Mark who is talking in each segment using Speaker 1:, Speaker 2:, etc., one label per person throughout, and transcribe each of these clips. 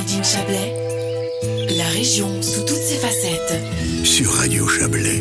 Speaker 1: Made in Chablais, la région sous toutes ses facettes.
Speaker 2: Sur Radio Chablais.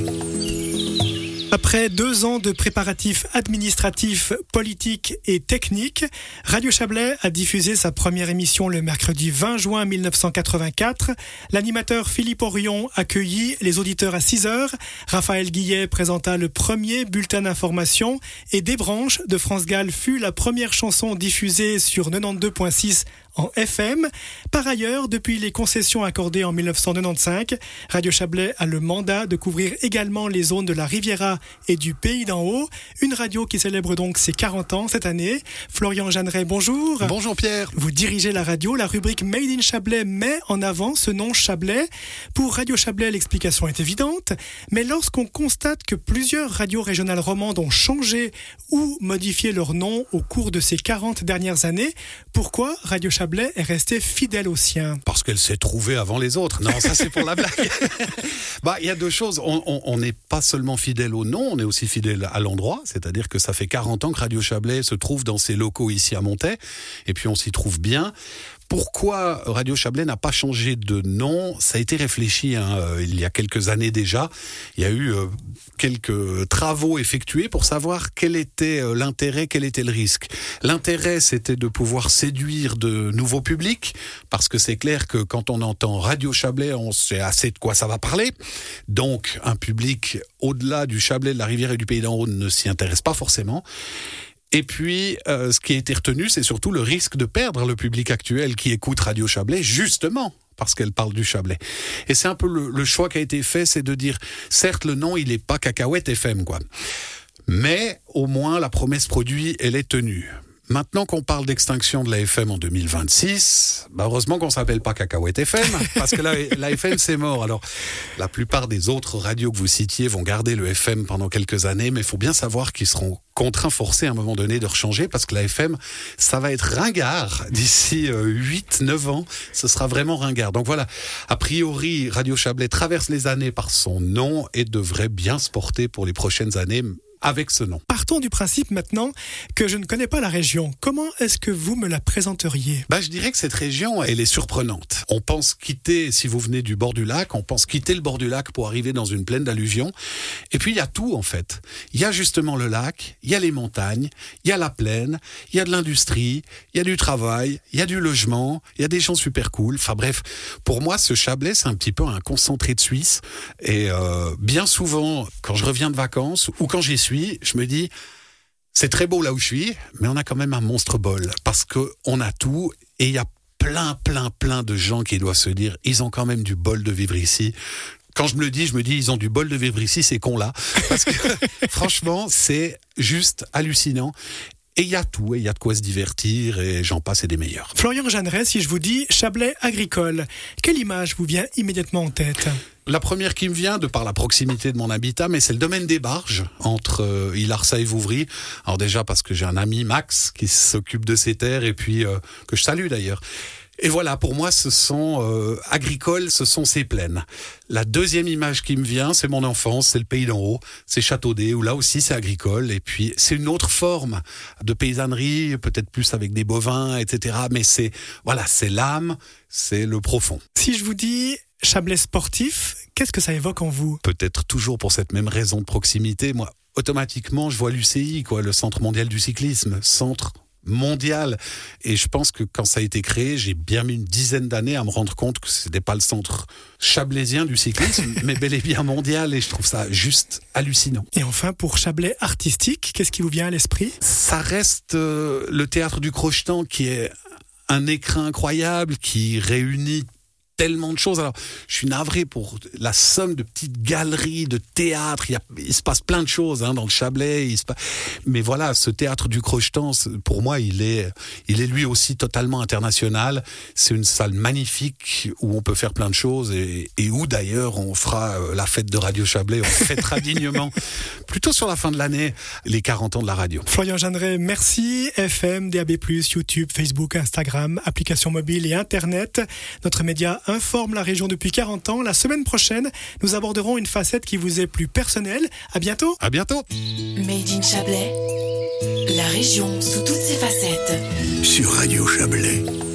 Speaker 3: Après 2 ans de préparatifs administratifs, politiques et techniques, Radio Chablais a diffusé sa première émission le mercredi 20 juin 1984. L'animateur Philippe Orion accueillit les auditeurs à 6h. Raphaël Guillet présenta le premier bulletin d'information et Des Branches de France Gall fut la première chanson diffusée sur 92.6 en FM. Par ailleurs, depuis les concessions accordées en 1995, Radio Chablais a le mandat de couvrir également les zones de la Riviera et du Pays d'en Haut. Une radio qui célèbre donc ses 40 ans cette année. Florian Jeanneret, bonjour.
Speaker 4: Bonjour Pierre.
Speaker 3: Vous dirigez la radio. La rubrique Made in Chablais met en avant ce nom Chablais. Pour Radio Chablais, l'explication est évidente. Mais lorsqu'on constate que plusieurs radios régionales romandes ont changé ou modifié leur nom au cours de ces 40 dernières années, pourquoi Radio Chablais est restée fidèle au sien?
Speaker 4: Parce qu'elle s'est trouvée avant les autres. Non, ça c'est pour la blague. Il y a 2 choses. On n'est pas seulement fidèle au nom, on est aussi fidèle à l'endroit. C'est-à-dire que ça fait 40 ans que Radio Chablais se trouve dans ses locaux ici à Montaix. Et puis on s'y trouve bien. Pourquoi Radio Chablais n'a pas changé de nom? Ça a été réfléchi il y a quelques années déjà. Il y a eu quelques travaux effectués pour savoir quel était l'intérêt, quel était le risque. L'intérêt, c'était de pouvoir séduire de nouveaux publics, parce que c'est clair que quand on entend Radio Chablais, on sait assez de quoi ça va parler. Donc, un public au-delà du Chablais, de la Rivière et du Pays d'en Haut ne s'y intéresse pas forcément. Et puis, ce qui a été retenu, c'est surtout le risque de perdre le public actuel qui écoute Radio Chablais, justement parce qu'elle parle du Chablais. Et c'est un peu le choix qui a été fait, c'est de dire, certes, le nom, il n'est pas Cacahuète FM, quoi. Mais, au moins, la promesse produit, elle est tenue. Maintenant qu'on parle d'extinction de la FM en 2026, heureusement qu'on s'appelle pas Cacahuète FM, parce que la FM c'est mort. Alors, la plupart des autres radios que vous citiez vont garder le FM pendant quelques années, mais il faut bien savoir qu'ils seront contraints, forcés à un moment donné de rechanger, parce que la FM, ça va être ringard d'ici 8-9 ans, ce sera vraiment ringard. Donc voilà, a priori, Radio Chablais traverse les années par son nom et devrait bien se porter pour les prochaines années avec ce nom.
Speaker 3: Partons du principe maintenant que je ne connais pas la région. Comment est-ce que vous me la présenteriez?
Speaker 4: Je dirais que cette région, elle est surprenante. On pense quitter, si vous venez du bord du lac, on pense quitter le bord du lac pour arriver dans une plaine d'alluvions. Et puis il y a tout en fait. Il y a justement le lac, il y a les montagnes, il y a la plaine, il y a de l'industrie, il y a du travail, il y a du logement, il y a des gens super cool. Enfin bref, pour moi, ce Chablais, c'est un petit peu un concentré de Suisse. Et bien souvent, quand je reviens de vacances ou quand j'y suis, je me dis, c'est très beau là où je suis, mais on a quand même un monstre bol, parce qu'on a tout, et il y a plein de gens qui doivent se dire, ils ont quand même du bol de vivre ici. Quand je me dis, ils ont du bol de vivre ici, ces cons-là, parce que franchement, c'est juste hallucinant. Et il y a tout, et il y a de quoi se divertir, et j'en passe et des meilleurs.
Speaker 3: Florian Jeanneret, si je vous dis Chablais agricole, quelle image vous vient immédiatement en tête?
Speaker 4: La première qui me vient, de par la proximité de mon habitat, mais c'est le domaine des barges, entre Illarsa et Vouvry. Alors déjà parce que j'ai un ami, Max, qui s'occupe de ces terres, et puis que je salue d'ailleurs. Et voilà, pour moi, ce sont agricoles, ce sont ces plaines. La deuxième image qui me vient, c'est mon enfance, c'est le Pays d'en Haut, c'est Châteaudet, où là aussi c'est agricole, et puis c'est une autre forme de paysannerie, peut-être plus avec des bovins, etc. Mais c'est l'âme, c'est le profond.
Speaker 3: Si je vous dis Chablais sportif, qu'est-ce que ça évoque en vous?
Speaker 4: Peut-être toujours pour cette même raison de proximité. Moi, automatiquement, je vois l'UCI, le Centre mondial du cyclisme, centre mondial. Et je pense que quand ça a été créé, j'ai bien mis une dizaine d'années à me rendre compte que c'était pas le centre chablaisien du cyclisme, mais bel et bien mondial. Et je trouve ça juste hallucinant.
Speaker 3: Et enfin, pour Chablais artistique, qu'est-ce qui vous vient à l'esprit?
Speaker 4: Ça reste le théâtre du Crochetan, qui est un écrin incroyable, qui réunit tellement de choses. Alors, je suis navré pour la somme de petites galeries, de théâtres. Il se passe plein de choses dans le Chablais. Mais voilà, ce théâtre du Crochetan, pour moi, il est lui aussi totalement international. C'est une salle magnifique où on peut faire plein de choses et où d'ailleurs on fera la fête de Radio Chablais. On fêtera dignement, plutôt sur la fin de l'année, les 40 ans de la radio.
Speaker 3: Florian Jeanneret, merci. FM, DAB+, YouTube, Facebook, Instagram, applications mobiles et Internet. Notre média informe la région depuis 40 ans. La semaine prochaine, nous aborderons une facette qui vous est plus personnelle. À bientôt.
Speaker 4: À bientôt.
Speaker 1: Made in Chablais, la région sous toutes ses facettes.
Speaker 2: Sur Radio Chablais.